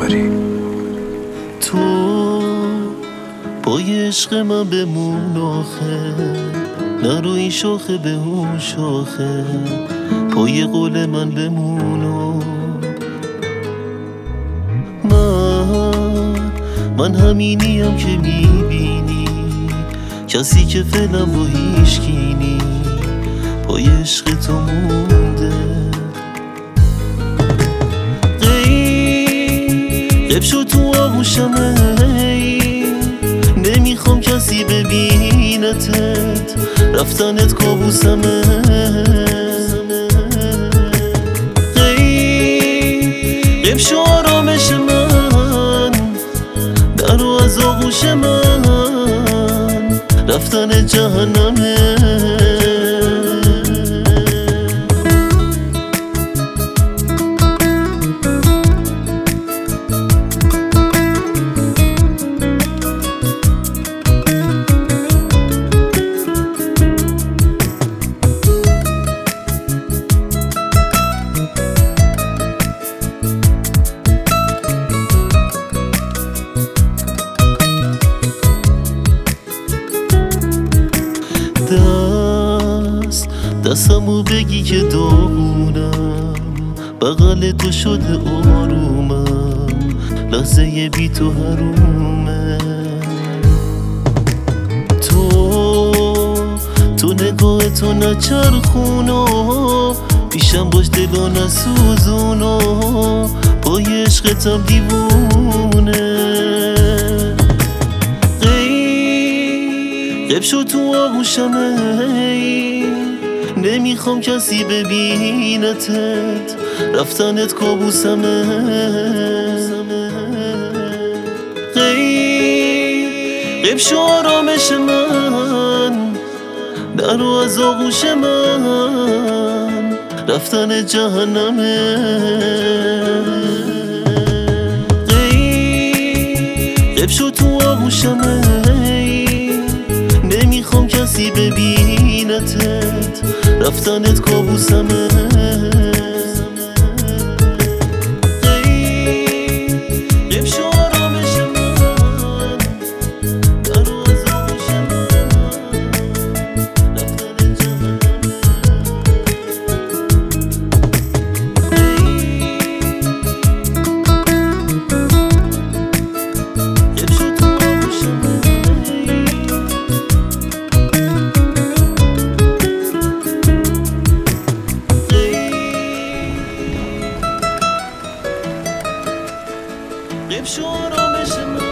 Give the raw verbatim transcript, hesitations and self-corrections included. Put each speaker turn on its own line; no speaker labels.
داری.
تو پای عشق من بمون آخه، نرو این شاخه به اون شاخه، پای قول من بمون. من من همینیم که میبینی، کسی که فعلا با هیچکی نی، پای عشق تو مونده. غیب شد تو آغوشم، نمیخوام کسی ببینتت، رفتنت کابوسمه. غیب شو آرامش من، درو از آغوش من، رفتن جهنمه. دست دستمو بگی که داغونم، بغل تو شده آرومم، لحظه بی تو حرومه. تو تو نگاه تو نچرخونا، پیشم باش دلو نسوزونا، پای عشقتم دیوونه. غیب شد تو آغوشم، نمیخوام کسی ببینتت، رفتنت کابوسمه. غیب شو آرامش من، درو از آغوش من، رفتن جهنمه. غیب شد تو آغوشم، نمیخوام کسی ببینتت، رفتنت کابوسمه. غیب شو آرامش من، درو از آغوش من، رفتن جهنمه. غیب شد تو آغوش من، غیب شو آرامش من.